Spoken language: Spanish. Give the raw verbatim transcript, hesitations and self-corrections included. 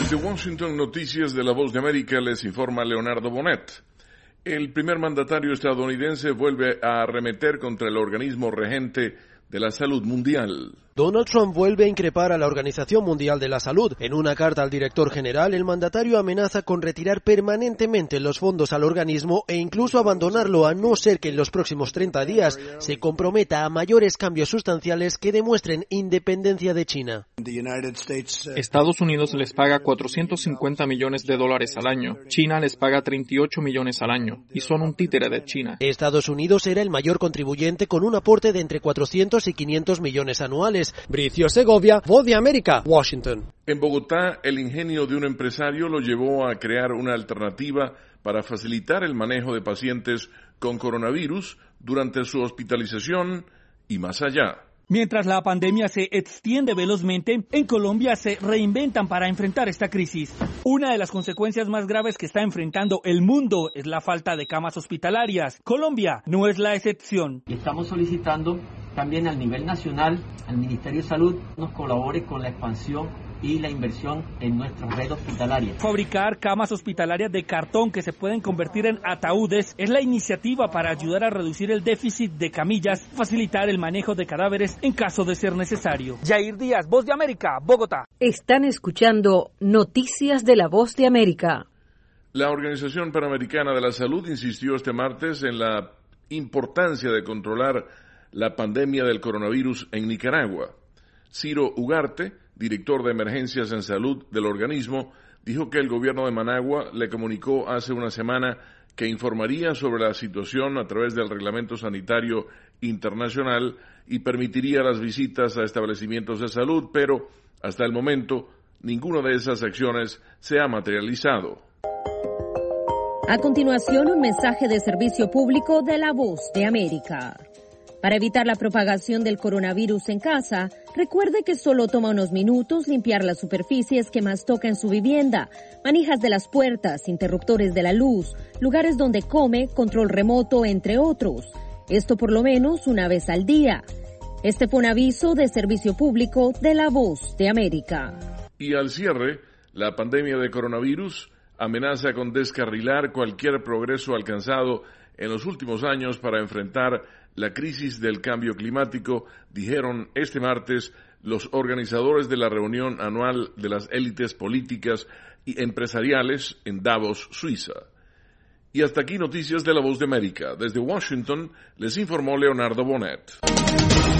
Desde Washington, Noticias de la Voz de América, les informa Leonardo Bonet. El primer mandatario estadounidense vuelve a arremeter contra el organismo regente de la salud mundial. Donald Trump vuelve a increpar a la Organización Mundial de la Salud. En una carta al director general, el mandatario amenaza con retirar permanentemente los fondos al organismo e incluso abandonarlo a no ser que en los próximos treinta días se comprometa a mayores cambios sustanciales que demuestren independencia de China. Estados Unidos les paga cuatrocientos cincuenta millones de dólares al año. China les paga treinta y ocho millones al año y son un títere de China. Estados Unidos era el mayor contribuyente con un aporte de entre cuatrocientos y quinientos millones anuales. Bricio Segovia, Voz de América, Washington. En Bogotá, el ingenio de un empresario lo llevó a crear una alternativa para facilitar el manejo de pacientes con coronavirus durante su hospitalización y más allá. Mientras la pandemia se extiende velozmente, en Colombia se reinventan para enfrentar esta crisis. Una de las consecuencias más graves que está enfrentando el mundo es la falta de camas hospitalarias. Colombia no es la excepción. Estamos solicitando también al nivel nacional, al Ministerio de Salud, nos colabore con la expansión y la inversión en nuestra red hospitalaria. Fabricar camas hospitalarias de cartón que se pueden convertir en ataúdes es la iniciativa para ayudar a reducir el déficit de camillas, facilitar el manejo de cadáveres en caso de ser necesario. Yair Díaz, Voz de América, Bogotá. Están escuchando Noticias de la Voz de América. La Organización Panamericana de la Salud insistió este martes en la importancia de controlar la pandemia del coronavirus en Nicaragua. Ciro Ugarte, director de emergencias en salud del organismo, dijo que el gobierno de Managua le comunicó hace una semana que informaría sobre la situación a través del Reglamento Sanitario Internacional y permitiría las visitas a establecimientos de salud, pero hasta el momento ninguna de esas acciones se ha materializado. A continuación, un mensaje de servicio público de la Voz de América. Para evitar la propagación del coronavirus en casa, recuerde que solo toma unos minutos limpiar las superficies que más toca en su vivienda, manijas de las puertas, interruptores de la luz, lugares donde come, control remoto, entre otros. Esto por lo menos una vez al día. Este fue un aviso de servicio público de la Voz de América. Y al cierre, la pandemia de coronavirus amenaza con descarrilar cualquier progreso alcanzado en los últimos años para enfrentar la crisis del cambio climático, dijeron este martes los organizadores de la reunión anual de las élites políticas y empresariales en Davos, Suiza. Y hasta aquí Noticias de la Voz de América. Desde Washington les informó Leonardo Bonet.